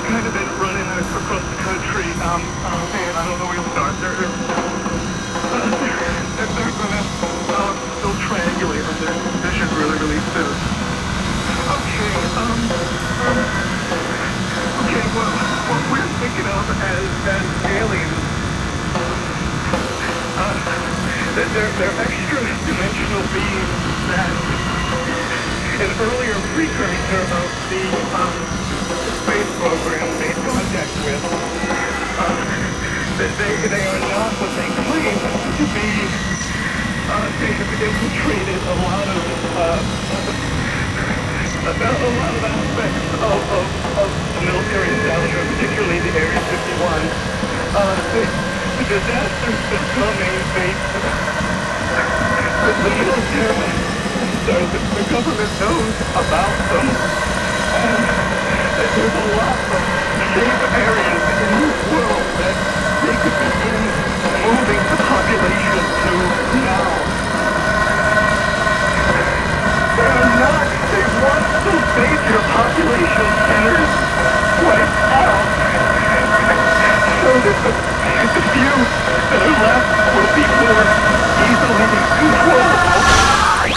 kind of been running across the country. Oh man, I don't know where to start. They're gonna still triangulate on their suspicion really soon. Okay, okay, well, what we're thinking of as aliens, they're extra-dimensional beings that an earlier precursor of the space program made contact with. They are not what they claim to be. They have infiltrated a lot of aspects of the military establishment, particularly the Area 51. The disasters that's coming, the military, the government knows about them, and there's a lot of safe areas